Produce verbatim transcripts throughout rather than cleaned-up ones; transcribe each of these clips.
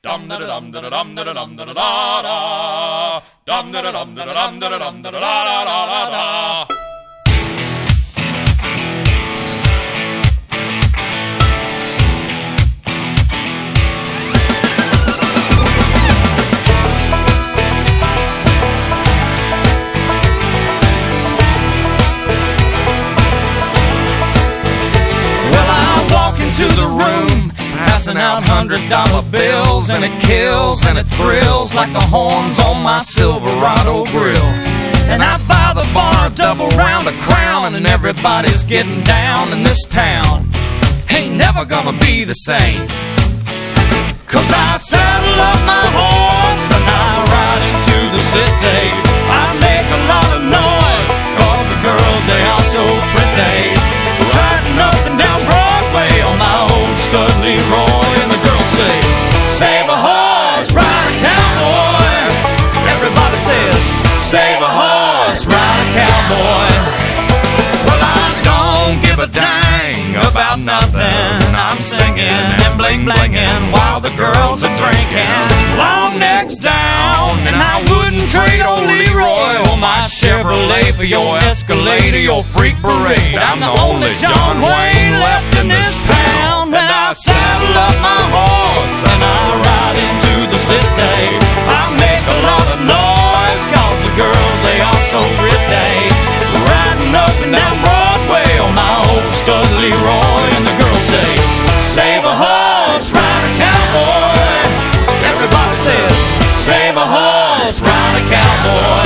Dum da dum da dum da dum da da da. Dum da dum da dum da dum da da da da da. To the room, passing out hundred dollar bills, and it kills and it thrills like the horns on my Silverado grill. And I buy the bar a double round of Crown, and everybody's getting down in this town. Ain't never gonna be the same, 'cause I saddle up my horse and I ride into the city. I make a lot of noise 'cause the girls, they are so pretty. Riding up and down Broadway on my old stud Leroy, and the girls say, save a horse, ride a cowboy. Everybody says, save a horse, ride a cowboy. Well, I don't give a dang about nothing. I'm singing and bling blinging while the girls are drinking. Long necks down, and I wouldn't trade old Leroy or my Chevrolet for your Escalade or your freak parade. I'm the only John Wayne left in this town, and I saddle up my horse and I ride into the city. I make a lot of noise 'cause the girls, they are so pretty. Riding up and down Broadway on my old stud Leroy, and the girls say, save a horse, ride a cowboy. Everybody says, save a horse, ride a cowboy.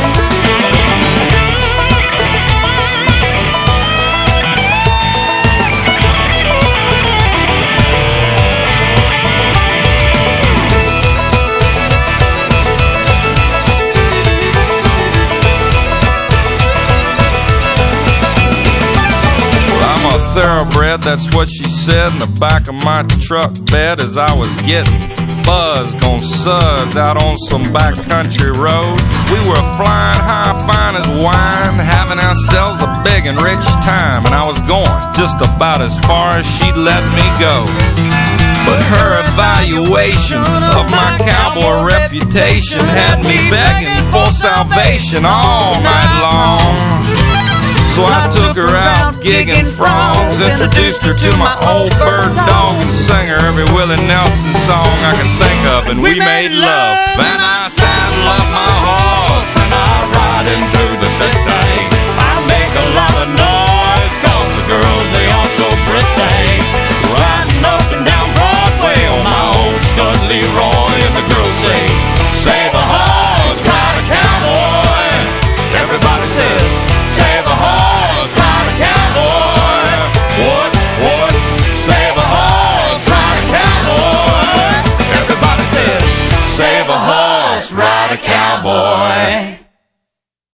Thoroughbred, that's what she said in the back of my truck bed as I was getting buzzed on suds out on some backcountry road. We were flying high, fine as wine, having ourselves a big and rich time, and I was going just about as far as she'd let me go. But her evaluation of my cowboy reputation had me begging for salvation all night long. So I took her out gigging frogs, introduced her to my old bird dog, and sang her every Willie Nelson song I could think of, and we made love. And I saddle up my horse and I ride in through the city. I make a lot of noise 'cause the girls, they are so pretty. Riding up and down Broadway on my old stud Leroy, and the girls say, save a horse, ride a cowboy. Everybody says, save a horse, ride a cowboy. What, what? Save a horse, ride a cowboy. Everybody says, save a horse, ride a cowboy.